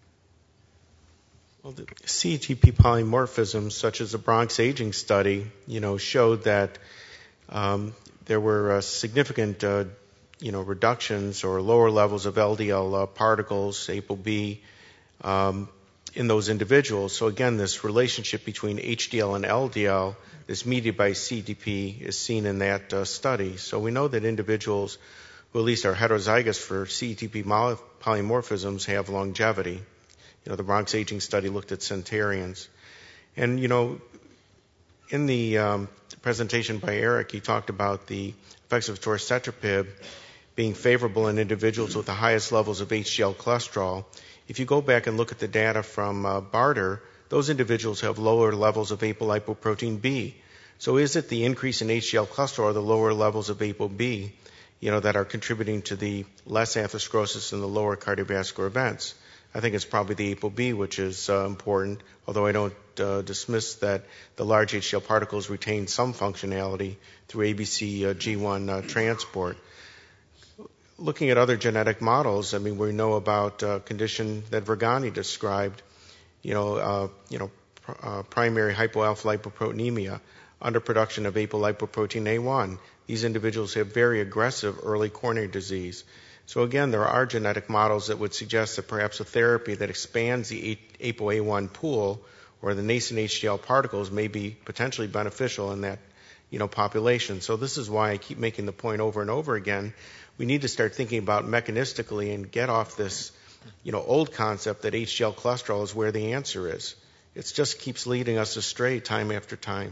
Well, the C E T P polymorphisms, such as the Bronx aging study, you know, showed that um, there were uh, significant, uh, you know, reductions or lower levels of L D L uh, particles, ApoB, um, in those individuals. So again, this relationship between H D L and L D L, this mediated by C E T P, is seen in that uh, study. So we know that individuals who at least are heterozygous for C E T P polymorphisms have longevity. You know, the Bronx aging study looked at centenarians. And, you know, in the um, presentation by Eric, he talked about the effects of torcetrapib being favorable in individuals with the highest levels of H D L cholesterol. If you go back and look at the data from uh, Barter, those individuals have lower levels of apolipoprotein B. So is it the increase in H D L cholesterol or the lower levels of ApoB, you know, that are contributing to the less atherosclerosis and the lower cardiovascular events? I think it's probably the ApoB which is uh, important, although I don't uh, dismiss that the large H D L particles retain some functionality through A B C uh, G one uh, transport. Looking at other genetic models, I mean, we know about a condition that Vergani described, you know, uh, you know, pr- uh, primary hypoalpha-lipoproteinemia, underproduction of apolipoprotein A one. These individuals have very aggressive early coronary disease. So again, there are genetic models that would suggest that perhaps a therapy that expands the A P O A one pool or the nascent H D L particles may be potentially beneficial in that, you know, population. So this is why I keep making the point over and over again. We need to start thinking about mechanistically and get off this, you know, old concept that H D L cholesterol is where the answer is. It just keeps leading us astray time after time.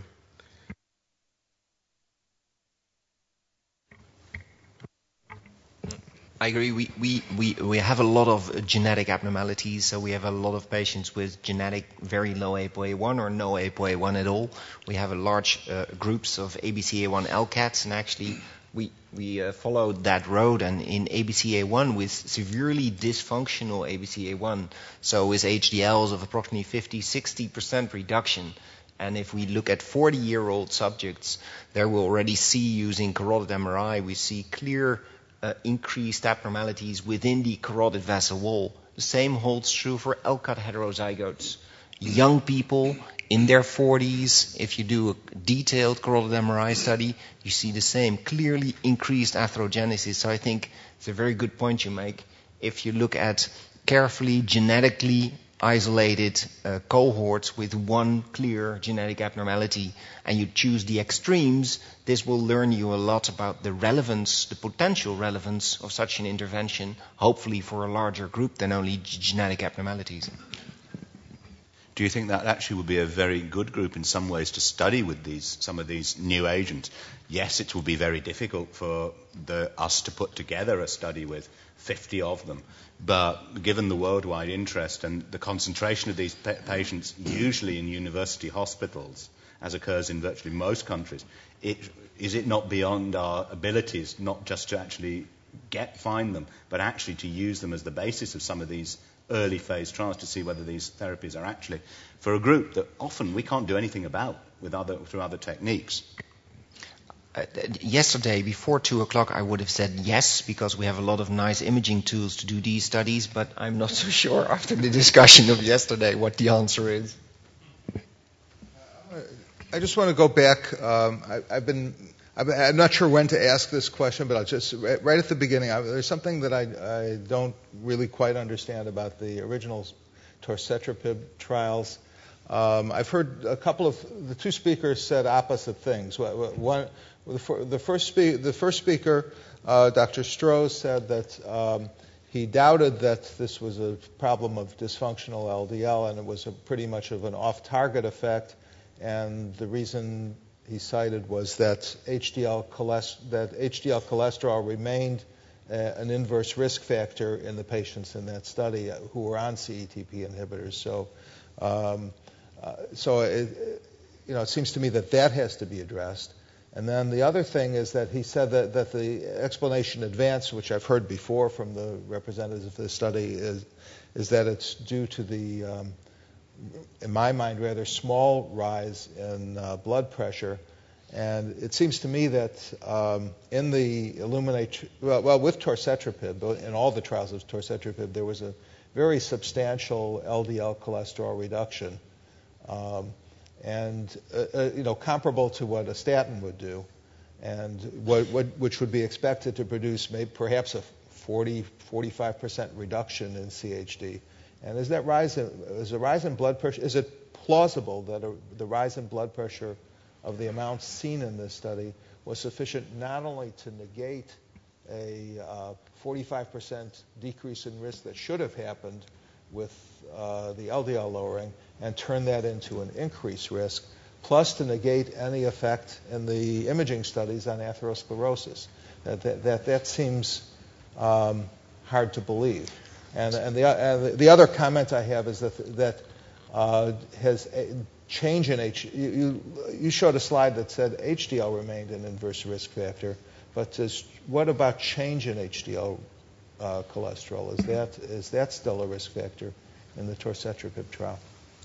I agree. We, we, we, we have a lot of genetic abnormalities, so we have a lot of patients with genetic very low A P O A one or no A P O A one at all. We have a large uh, groups of A B C A one L C A Ts, and actually we, we uh, followed that road, and in A B C A one with severely dysfunctional A B C A one, so with H D Ls of approximately fifty, sixty percent reduction. And if we look at forty-year-old subjects, there we already see, using carotid M R I, we see clear Uh, increased abnormalities within the carotid vessel wall. The same holds true for L C A T heterozygotes. Young people in their forties, if you do a detailed carotid M R I study, you see the same, clearly increased atherogenesis. So I think it's a very good point you make. If you look at carefully genetically isolated uh, cohorts with one clear genetic abnormality, and you choose the extremes, this will learn you a lot about the relevance, the potential relevance of such an intervention, hopefully for a larger group than only g- genetic abnormalities. Do you think that actually would be a very good group in some ways to study with these some of these new agents? Yes, it will be very difficult for the, us to put together a study with fifty of them, but given the worldwide interest and the concentration of these pa- patients, usually in university hospitals, as occurs in virtually most countries, it, is it not beyond our abilities not just to actually get find them, but actually to use them as the basis of some of these early phase trials to see whether these therapies are actually for a group that often we can't do anything about with other through other techniques? Uh, yesterday, before two o'clock, I would have said yes, because we have a lot of nice imaging tools to do these studies, but I'm not so sure after the discussion of yesterday what the answer is. I just want to go back. Um, I, I've been, I've, I'm not sure when to ask this question, but I'll just, right at the beginning, I, there's something that I, I don't really quite understand about the original torcetrapib trials. Um, I've heard a couple of, the two speakers said opposite things. One, the first, spe- the first speaker, uh, Doctor Stroh, said that um, he doubted that this was a problem of dysfunctional L D L, and it was a pretty much of an off-target effect. And the reason he cited was that H D L, cholest- that H D L cholesterol remained uh, an inverse risk factor in the patients in that study who were on C E T P inhibitors. So, um, uh, so it, you know, it seems to me that that has to be addressed. And then the other thing is that he said that, that the explanation advanced, which I've heard before from the representatives of this study, is, is that it's due to the, um, in my mind, rather small rise in uh, blood pressure. And it seems to me that um, in the Illuminate, well, well, with torcetrapib, in all the trials of torcetrapib, there was a very substantial L D L cholesterol reduction. Um, and uh, uh, you know, comparable to what a statin would do, and what, what, which would be expected to produce maybe perhaps a forty, forty-five percent reduction in C H D. And is that rise in, is a rise in blood pressure, is it plausible that a, the rise in blood pressure of the amounts seen in this study was sufficient not only to negate a uh, forty-five percent decrease in risk that should have happened with uh, the L D L lowering, and turn that into an increased risk, plus to negate any effect in the imaging studies on atherosclerosis? That that, that, that seems um, hard to believe. And, and, the, and the other comment I have is that that uh, has a change in H. You, you, you showed a slide that said H D L remained an inverse risk factor, but does, what about change in H D L uh, cholesterol? Is that is that still a risk factor in the torcetrapib trial?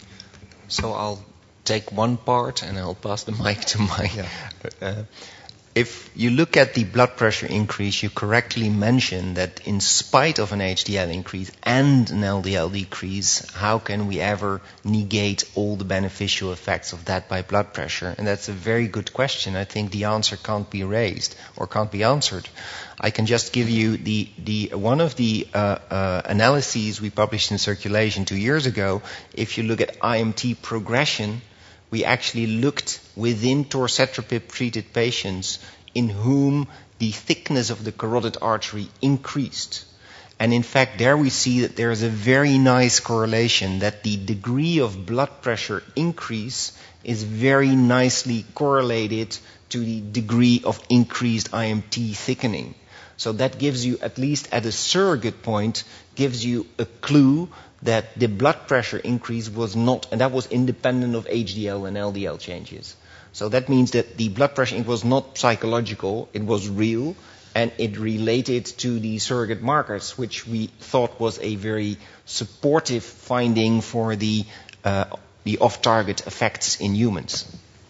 So I'll take one part and I'll pass the mic to Mike. Yeah. Uh, if you look at the blood pressure increase, you correctly mentioned that in spite of an H D L increase and an L D L decrease, how can we ever negate all the beneficial effects of that by blood pressure? And that's a very good question. I think the answer can't be raised or can't be answered. I can just give you the, the one of the uh, uh, analyses we published in Circulation two years ago. If you look at I M T progression, we actually looked within torcetrapib-treated patients in whom the thickness of the carotid artery increased. And in fact, there we see that there is a very nice correlation, that the degree of blood pressure increase is very nicely correlated to the degree of increased I M T thickening. So that gives you, at least at a surrogate point, gives you a clue that the blood pressure increase was not, and that was independent of H D L and L D L changes. So that means that the blood pressure was not psychological, it was real, and it related to the surrogate markers, which we thought was a very supportive finding for the, uh, the off-target effects in humans.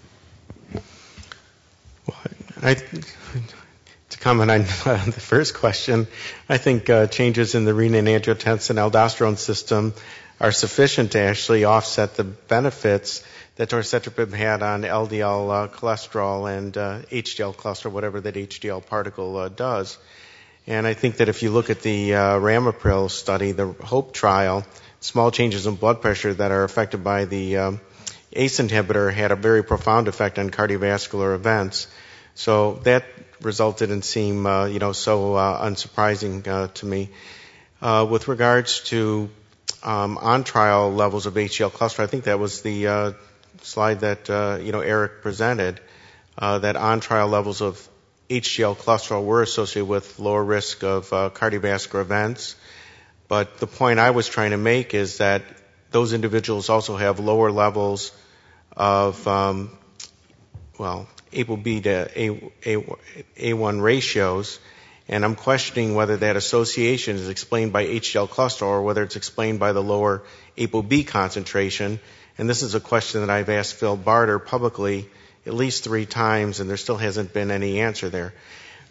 Well, I, to comment on uh, the first question, I think uh, changes in the renin-angiotensin-aldosterone system are sufficient to actually offset the benefits that torcetrapib had on L D L uh, cholesterol and uh, H D L cholesterol, whatever that H D L particle uh, does. And I think that if you look at the uh, ramipril study, the HOPE trial, small changes in blood pressure that are affected by the um, A C E inhibitor had a very profound effect on cardiovascular events. So that resulted in seem, uh, you know, so uh, unsurprising uh, to me. Uh, with regards to um, on-trial levels of H D L cholesterol, I think that was the uh, slide that, uh, you know, Eric presented, uh, that on-trial levels of H D L cholesterol were associated with lower risk of uh, cardiovascular events. But the point I was trying to make is that those individuals also have lower levels of, um, well, ApoB to A, A, A1 ratios, and I'm questioning whether that association is explained by H D L cholesterol or whether it's explained by the lower ApoB concentration. And this is a question that I've asked Phil Barter publicly at least three times, and there still hasn't been any answer there.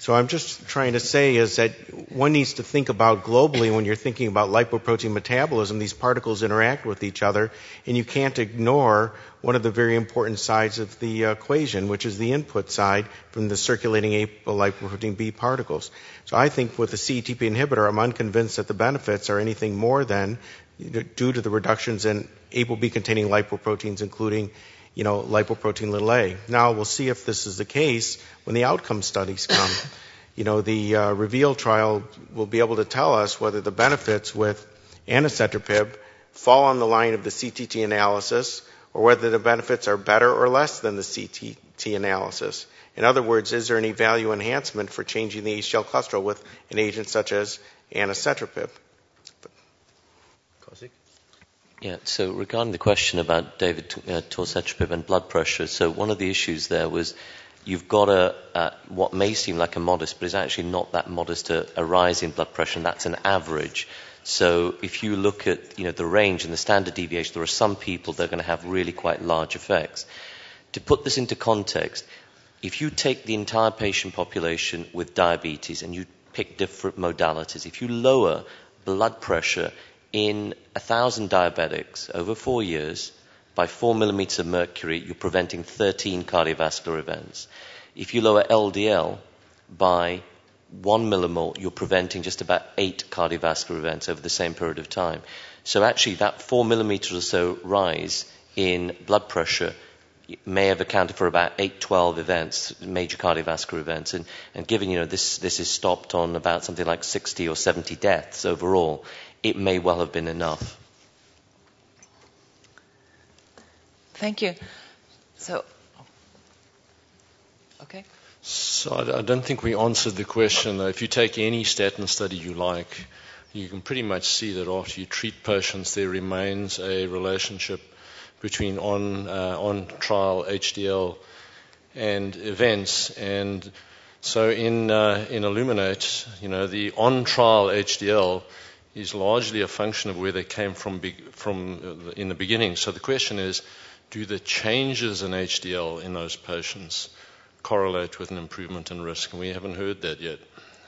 So I'm just trying to say is that one needs to think about globally when you're thinking about lipoprotein metabolism, these particles interact with each other, and you can't ignore one of the very important sides of the equation, which is the input side from the circulating apolipoprotein B particles. So I think with the C E T P inhibitor, I'm unconvinced that the benefits are anything more than due to the reductions in ApoB containing lipoproteins, including you know, lipoprotein little a. Now we'll see if this is the case when the outcome studies come. You know, the uh, REVEAL trial will be able to tell us whether the benefits with anacetrapib fall on the line of the C T T analysis or whether the benefits are better or less than the C T T analysis. In other words, is there any value enhancement for changing the H D L cholesterol with an agent such as anacetrapib? Yeah, so regarding the question about David uh, torcetrapib and blood pressure, so one of the issues there was you've got a, uh, what may seem like a modest, but is actually not that modest, a, a rise in blood pressure, and that's an average. So if you look at, you know, the range and the standard deviation, there are some people that are going to have really quite large effects. To put this into context, if you take the entire patient population with diabetes and you pick different modalities, if you lower blood pressure in one thousand diabetics over four years by four millimeters of mercury, you're preventing thirteen cardiovascular events. If you lower L D L by one millimole, you're preventing just about eight cardiovascular events over the same period of time. So actually that four millimeters or so rise in blood pressure may have accounted for about eight, twelve events, major cardiovascular events. And, and given, you know, this, this is stopped on about something like sixty or seventy deaths overall, it may well have been enough. Thank you. So, okay. So I, I don't think we answered the question. If you take any statin study you like, you can pretty much see that after you treat patients, there remains a relationship between on uh, on trial H D L and events. And so in uh, in Illuminate, you know, the on trial H D L is largely a function of where they came from be- from in the beginning. So the question is, do the changes in H D L in those patients correlate with an improvement in risk? And we haven't heard that yet.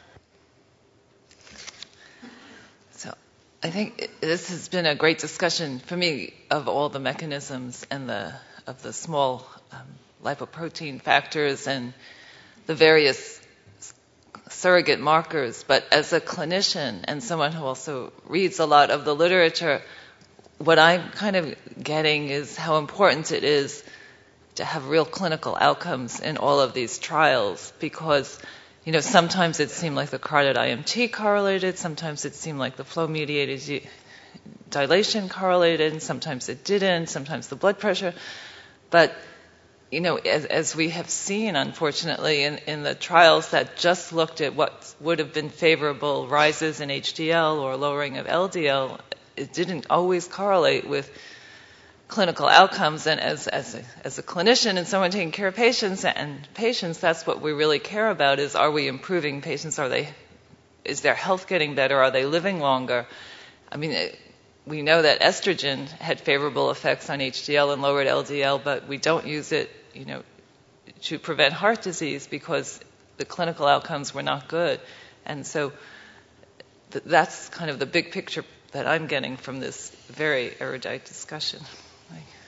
So I think this has been a great discussion for me of all the mechanisms and the of the small um, lipoprotein factors and the various surrogate markers. But as a clinician and someone who also reads a lot of the literature, what I'm kind of getting is how important it is to have real clinical outcomes in all of these trials, because, you know, sometimes it seemed like the carotid I M T correlated, sometimes it seemed like the flow-mediated dilation correlated, and sometimes it didn't, sometimes the blood pressure. But, you know, as, as we have seen, unfortunately, in, in the trials that just looked at what would have been favorable rises in H D L or lowering of L D L, it didn't always correlate with clinical outcomes. And as, as, a, as a clinician and someone taking care of patients and patients, that's what we really care about is, are we improving patients? Are they, is their health getting better? Are they living longer? I mean, it, we know that estrogen had favorable effects on H D L and lowered L D L, but we don't use it, you know, to prevent heart disease because the clinical outcomes were not good. And so th- that's kind of the big picture that I'm getting from this very erudite discussion. Like,